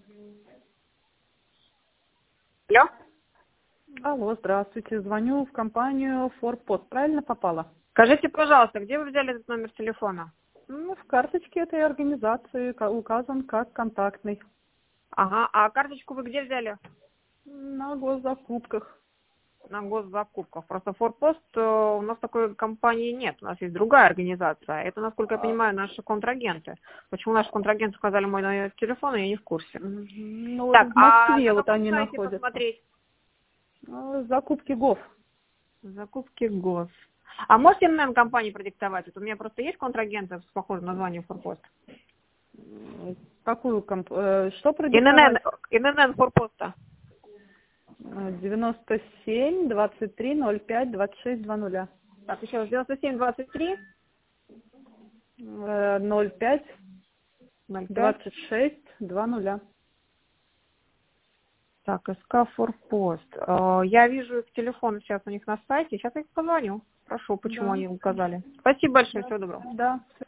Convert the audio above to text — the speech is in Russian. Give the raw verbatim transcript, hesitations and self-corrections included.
Алло? Алло, здравствуйте. Звоню в компанию Форпост. Правильно попала? Скажите, пожалуйста, где вы взяли этот номер телефона? Ну, в карточке этой организации ка- указан как контактный. Ага, а карточку вы где взяли? На госзакупках. На госзакупках. Просто Форпост, э, у нас такой компании нет, у нас есть другая организация. Это, насколько я А, понимаю, наши контрагенты. Почему наши контрагенты сказали мой номер телефона, я не в курсе. мгм. Ну, вот Так, в а Москве на вот каком они сайте находятся. посмотреть? Ну, закупки ГОВ. Закупки ГОС. А можете эн эн компании продиктовать? Вот у меня просто есть контрагенты с похожим названием Форпост. М, Какую комп... э, Что эн эн эн, продиктовать? эн эн эн Форпоста. Э, девяносто семь двадцать три ноль пять двадцать шесть два нуля. Так, еще раз, девяносто семь двадцать три Э, ноль пять ноль пять. двадцать шесть два нуля. Так, СК Форпост. Э, Я вижу их телефон сейчас у них на сайте. Сейчас я их позвоню. Прошу, почему Да, они указали. Спасибо большое, да, всего доброго. да.